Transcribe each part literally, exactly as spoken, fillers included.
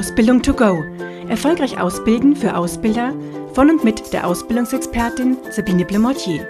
Ausbildung to go. Erfolgreich ausbilden für Ausbilder von und mit der Ausbildungsexpertin Sabine Blemortier.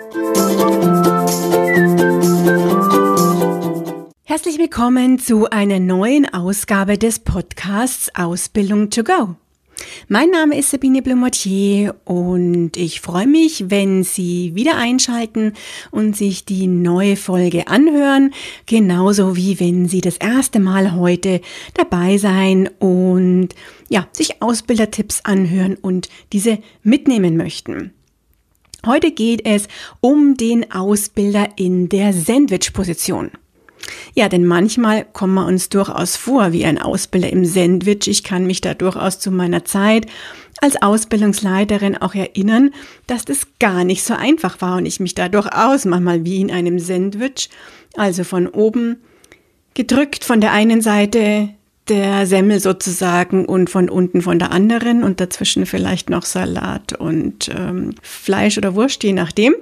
Herzlich willkommen zu einer neuen Ausgabe des Podcasts Ausbildung to go. Mein Name ist Sabine Blemortier und ich freue mich, wenn Sie wieder einschalten und sich die neue Folge anhören, genauso wie wenn Sie das erste Mal heute dabei sein und ja, sich Ausbildertipps anhören und diese mitnehmen möchten. Heute geht es um den Ausbilder in der Sandwich-Position. Ja, denn manchmal kommen wir uns durchaus vor wie ein Ausbilder im Sandwich. Ich kann mich da durchaus zu meiner Zeit als Ausbildungsleiterin auch erinnern, dass das gar nicht so einfach war und ich mich da durchaus manchmal wie in einem Sandwich, also von oben gedrückt von der einen Seite der Semmel sozusagen und von unten von der anderen und dazwischen vielleicht noch Salat und ähm, Fleisch oder Wurst, je nachdem.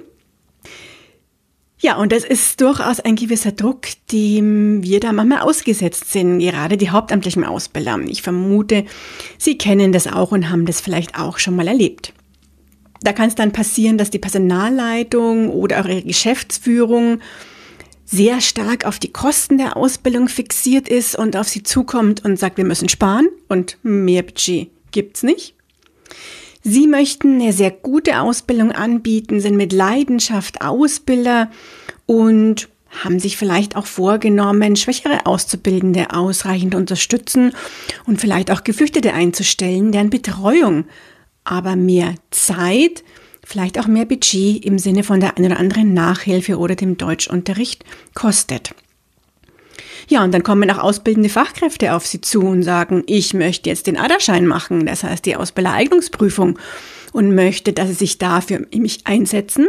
Ja, und das ist durchaus ein gewisser Druck, dem wir da manchmal ausgesetzt sind, gerade die hauptamtlichen Ausbilder. Ich vermute, Sie kennen das auch und haben das vielleicht auch schon mal erlebt. Da kann es dann passieren, dass die Personalleitung oder auch Ihre Geschäftsführung sehr stark auf die Kosten der Ausbildung fixiert ist und auf Sie zukommt und sagt, wir müssen sparen und mehr Budget gibt's nicht. Sie möchten eine sehr gute Ausbildung anbieten, sind mit Leidenschaft Ausbilder und haben sich vielleicht auch vorgenommen, schwächere Auszubildende ausreichend unterstützen und vielleicht auch Geflüchtete einzustellen, deren Betreuung aber mehr Zeit, vielleicht auch mehr Budget im Sinne von der einen oder anderen Nachhilfe oder dem Deutschunterricht kostet. Ja, und dann kommen auch ausbildende Fachkräfte auf Sie zu und sagen, ich möchte jetzt den A D A-Schein machen, das heißt die Ausbildereignungsprüfung und möchte, dass Sie sich dafür mich einsetzen.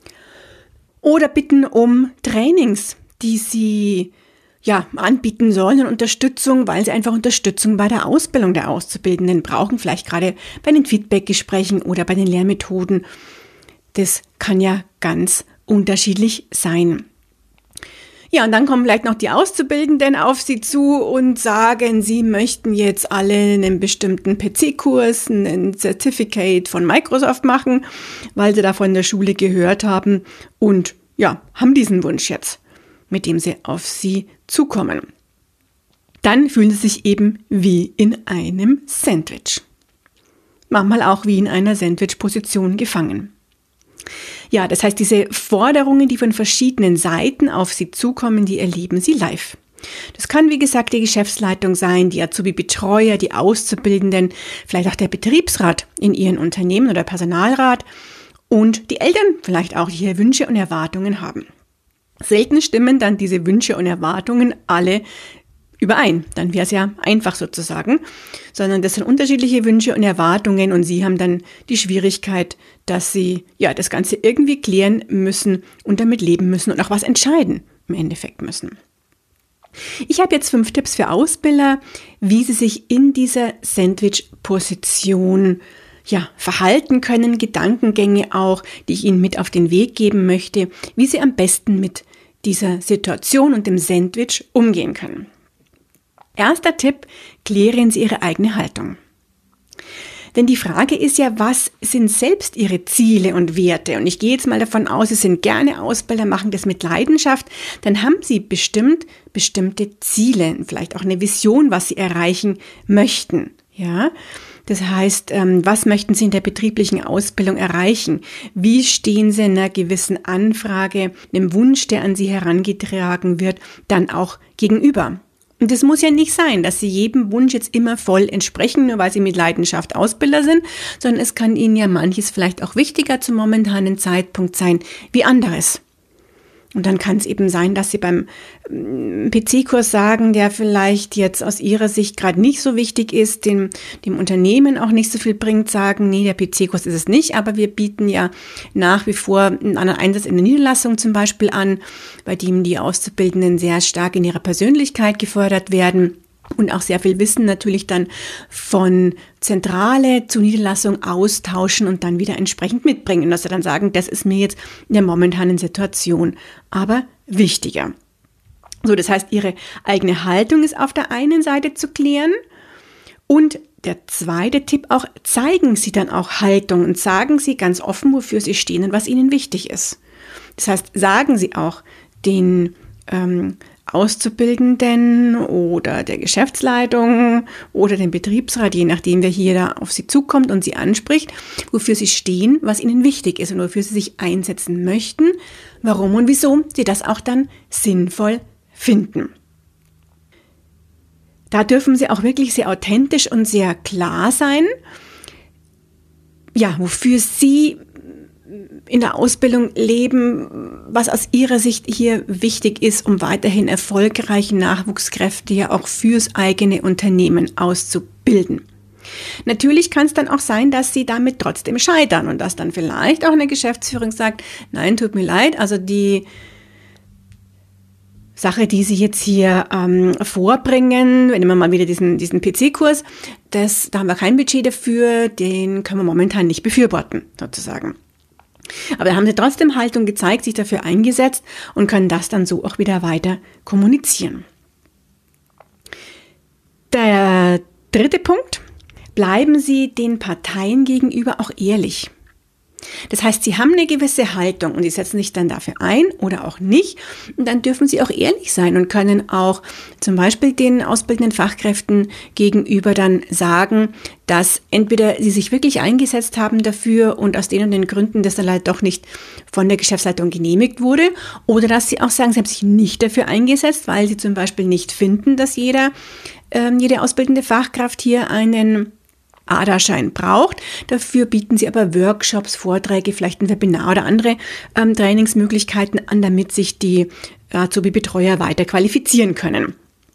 Oder bitten um Trainings, die Sie ja anbieten sollen und Unterstützung, weil Sie einfach Unterstützung bei der Ausbildung der Auszubildenden brauchen, vielleicht gerade bei den Feedbackgesprächen oder bei den Lehrmethoden. Das kann ja ganz unterschiedlich sein. Ja, und dann kommen vielleicht noch die Auszubildenden auf Sie zu und sagen, Sie möchten jetzt alle einen bestimmten P C-Kurs, ein Certificate von Microsoft machen, weil Sie da von der Schule gehört haben und ja, haben diesen Wunsch jetzt, mit dem Sie auf Sie zukommen. Dann fühlen Sie sich eben wie in einem Sandwich. Manchmal auch wie in einer Sandwich-Position gefangen. Ja, das heißt, diese Forderungen, die von verschiedenen Seiten auf Sie zukommen, die erleben Sie live. Das kann, wie gesagt, die Geschäftsleitung sein, die Azubi-Betreuer, die Auszubildenden, vielleicht auch der Betriebsrat in Ihren Unternehmen oder Personalrat und die Eltern vielleicht auch, die hier Wünsche und Erwartungen haben. Selten stimmen dann diese Wünsche und Erwartungen alle überein, dann wäre es ja einfach sozusagen, sondern das sind unterschiedliche Wünsche und Erwartungen und Sie haben dann die Schwierigkeit, dass Sie ja das Ganze irgendwie klären müssen und damit leben müssen und auch was entscheiden im Endeffekt müssen. Ich habe jetzt fünf Tipps für Ausbilder, wie sie sich in dieser Sandwich-Position ja, verhalten können, Gedankengänge auch, die ich Ihnen mit auf den Weg geben möchte, wie Sie am besten mit dieser Situation und dem Sandwich umgehen können. Erster Tipp, klären Sie Ihre eigene Haltung. Denn die Frage ist ja, was sind selbst Ihre Ziele und Werte? Und ich gehe jetzt mal davon aus, Sie sind gerne Ausbilder, machen das mit Leidenschaft. Dann haben Sie bestimmt bestimmte Ziele, vielleicht auch eine Vision, was Sie erreichen möchten. Ja, das heißt, was möchten Sie in der betrieblichen Ausbildung erreichen? Wie stehen Sie einer gewissen Anfrage, einem Wunsch, der an Sie herangetragen wird, dann auch gegenüber? Und es muss ja nicht sein, dass Sie jedem Wunsch jetzt immer voll entsprechen, nur weil Sie mit Leidenschaft Ausbilder sind, sondern es kann Ihnen ja manches vielleicht auch wichtiger zum momentanen Zeitpunkt sein wie anderes. Und dann kann es eben sein, dass Sie beim P C-Kurs sagen, der vielleicht jetzt aus Ihrer Sicht gerade nicht so wichtig ist, dem, dem Unternehmen auch nicht so viel bringt, sagen, nee, der P C-Kurs ist es nicht, aber wir bieten ja nach wie vor einen anderen Einsatz in der Niederlassung zum Beispiel an, bei dem die Auszubildenden sehr stark in ihrer Persönlichkeit gefördert werden. Und auch sehr viel Wissen natürlich dann von Zentrale zu Niederlassung austauschen und dann wieder entsprechend mitbringen. Dass sie dann sagen, das ist mir jetzt in der momentanen Situation aber wichtiger. So, das heißt, Ihre eigene Haltung ist auf der einen Seite zu klären Und der zweite Tipp auch, zeigen Sie dann auch Haltung und sagen Sie ganz offen, wofür Sie stehen und was Ihnen wichtig ist. Das heißt, sagen Sie auch den ähm, Auszubildenden oder der Geschäftsleitung oder dem Betriebsrat, je nachdem, wer hier da auf Sie zukommt und Sie anspricht, wofür Sie stehen, was Ihnen wichtig ist und wofür Sie sich einsetzen möchten, warum und wieso Sie das auch dann sinnvoll finden. Da dürfen Sie auch wirklich sehr authentisch und sehr klar sein, ja, wofür Sie in der Ausbildung leben, was aus Ihrer Sicht hier wichtig ist, um weiterhin erfolgreiche Nachwuchskräfte ja auch fürs eigene Unternehmen auszubilden. Natürlich kann es dann auch sein, dass Sie damit trotzdem scheitern und dass dann vielleicht auch eine Geschäftsführung sagt, nein, tut mir leid, also die Sache, die Sie jetzt hier ähm, vorbringen, wenn wir mal wieder diesen, diesen P C-Kurs, das, da haben wir kein Budget dafür, den können wir momentan nicht befürworten, sozusagen. Aber da haben Sie trotzdem Haltung gezeigt, sich dafür eingesetzt und können das dann so auch wieder weiter kommunizieren. Der dritte Punkt, bleiben Sie den Parteien gegenüber auch ehrlich. Das heißt, Sie haben eine gewisse Haltung und Sie setzen sich dann dafür ein oder auch nicht. Und dann dürfen Sie auch ehrlich sein und können auch zum Beispiel den ausbildenden Fachkräften gegenüber dann sagen, dass entweder Sie sich wirklich eingesetzt haben dafür und aus den und den Gründen das dann leider doch nicht von der Geschäftsleitung genehmigt wurde, oder dass Sie auch sagen, Sie haben sich nicht dafür eingesetzt, weil Sie zum Beispiel nicht finden, dass jeder, äh, jede ausbildende Fachkraft hier einen A D A-Schein braucht. Dafür bieten Sie aber Workshops, Vorträge, vielleicht ein Webinar oder andere ähm, Trainingsmöglichkeiten an, damit sich die Azubi-Betreuer weiter qualifizieren können.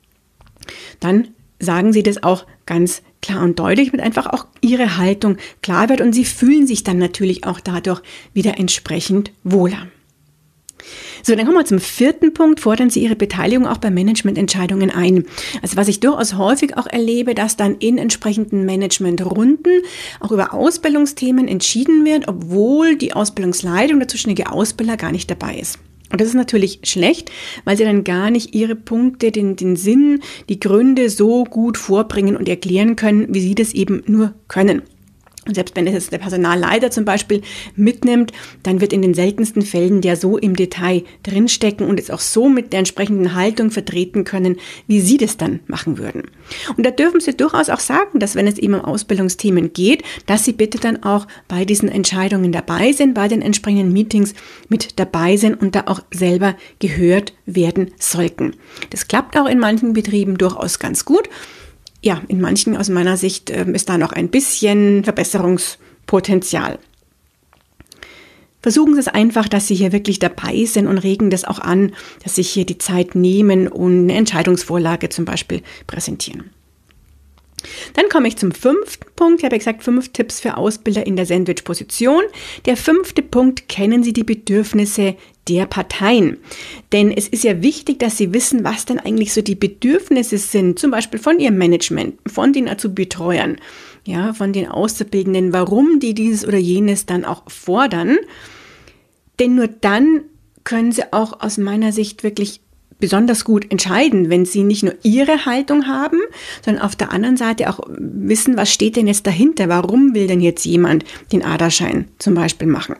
Dann sagen Sie das auch ganz klar und deutlich, damit einfach auch Ihre Haltung klar wird und Sie fühlen sich dann natürlich auch dadurch wieder entsprechend wohler. So, dann kommen wir zum vierten Punkt. Fordern Sie Ihre Beteiligung auch bei Managemententscheidungen ein. Also was ich durchaus häufig auch erlebe, dass dann in entsprechenden Managementrunden auch über Ausbildungsthemen entschieden wird, obwohl die Ausbildungsleitung, der zuständige Ausbilder gar nicht dabei ist. Und das ist natürlich schlecht, weil Sie dann gar nicht Ihre Punkte, den, den Sinn, die Gründe so gut vorbringen und erklären können, wie Sie das eben nur können. Und selbst wenn das jetzt der Personalleiter zum Beispiel mitnimmt, dann wird in den seltensten Fällen der so im Detail drinstecken und es auch so mit der entsprechenden Haltung vertreten können, wie Sie das dann machen würden. Und da dürfen Sie durchaus auch sagen, dass wenn es eben um Ausbildungsthemen geht, dass Sie bitte dann auch bei diesen Entscheidungen dabei sind, bei den entsprechenden Meetings mit dabei sind und da auch selber gehört werden sollten. Das klappt auch in manchen Betrieben durchaus ganz gut. Ja, in manchen aus meiner Sicht äh, ist da noch ein bisschen Verbesserungspotenzial. Versuchen Sie es einfach, dass Sie hier wirklich dabei sind und regen das auch an, dass Sie hier die Zeit nehmen und eine Entscheidungsvorlage zum Beispiel präsentieren. Dann komme ich zum fünften Punkt. Ich habe ja gesagt, fünf Tipps für Ausbilder in der Sandwich-Position. Der fünfte Punkt, kennen Sie die Bedürfnisse der Parteien. Denn es ist ja wichtig, dass Sie wissen, was denn eigentlich so die Bedürfnisse sind, zum Beispiel von Ihrem Management, von den Azubi-Betreuern, ja, von den Auszubildenden, warum die dieses oder jenes dann auch fordern. Denn nur dann können Sie auch aus meiner Sicht wirklich besonders gut entscheiden, wenn Sie nicht nur Ihre Haltung haben, sondern auf der anderen Seite auch wissen, was steht denn jetzt dahinter, warum will denn jetzt jemand den A D A-Schein zum Beispiel machen.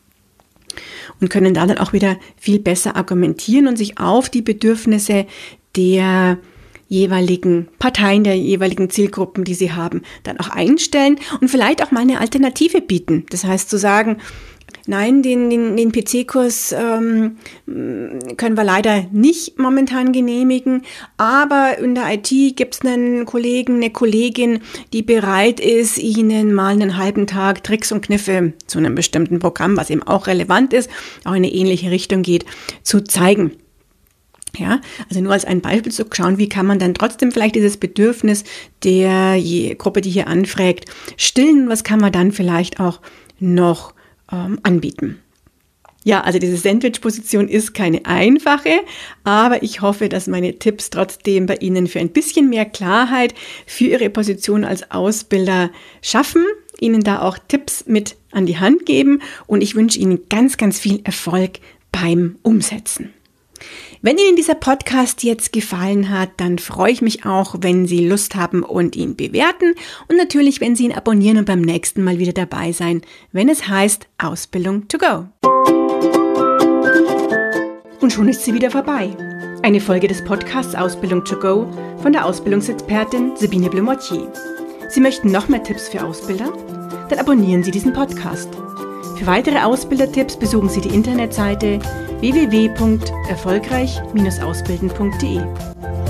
Und können da dann auch wieder viel besser argumentieren und sich auf die Bedürfnisse der jeweiligen Parteien, der jeweiligen Zielgruppen, die sie haben, dann auch einstellen und vielleicht auch mal eine Alternative bieten. Das heißt zu sagen, nein, den, den, den P C-Kurs ähm, können wir leider nicht momentan genehmigen, aber in der I T gibt es einen Kollegen, eine Kollegin, die bereit ist, Ihnen mal einen halben Tag Tricks und Kniffe zu einem bestimmten Programm, was eben auch relevant ist, auch in eine ähnliche Richtung geht, zu zeigen. Ja, also nur als ein Beispiel zu schauen, wie kann man dann trotzdem vielleicht dieses Bedürfnis der Gruppe, die hier anfragt, stillen, was kann man dann vielleicht auch noch anbieten. Ja, also diese Sandwich-Position ist keine einfache, aber ich hoffe, dass meine Tipps trotzdem bei Ihnen für ein bisschen mehr Klarheit für Ihre Position als Ausbilder schaffen, Ihnen da auch Tipps mit an die Hand geben und ich wünsche Ihnen ganz, ganz viel Erfolg beim Umsetzen. Wenn Ihnen dieser Podcast jetzt gefallen hat, dann freue ich mich auch, wenn Sie Lust haben und ihn bewerten und natürlich, wenn Sie ihn abonnieren und beim nächsten Mal wieder dabei sein, wenn es heißt Ausbildung to go. Und schon ist sie wieder vorbei. Eine Folge des Podcasts Ausbildung to go von der Ausbildungsexpertin Sabine Blumortier. Sie möchten noch mehr Tipps für Ausbilder? Dann abonnieren Sie diesen Podcast. Für weitere Ausbildertipps besuchen Sie die Internetseite w w w punkt erfolgreich Bindestrich ausbilden punkt de.